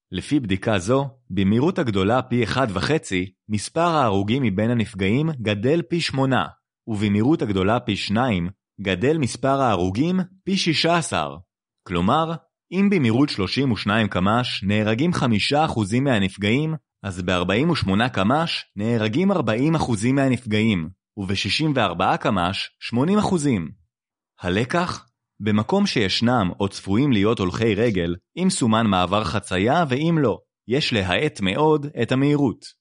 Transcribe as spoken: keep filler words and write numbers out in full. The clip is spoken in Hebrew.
לפי בדיקה זו, במהירות הגדולה פי אחד וחצי, מספר ההרוגים מבין הנפגעים גדל פי שמונה, ובמהירות הגדולה פי שניים, גדל מספר ההרוגים פי שישה עשר. כלומר, אם במהירות שלושים ושניים קמ"ש נהרגים חמישה אחוזים מהנפגעים, אז ב-ארבעים ושמונה קמ"ש נהרגים ארבעים אחוזים מהנפגעים, וב-שישים וארבעה קמ"ש שמונים אחוזים. הלקח? במקום שישנם או צפויים להיות הולכי רגל, אם סומן מעבר חצייה ואם לא, יש להאט מאוד את המהירות.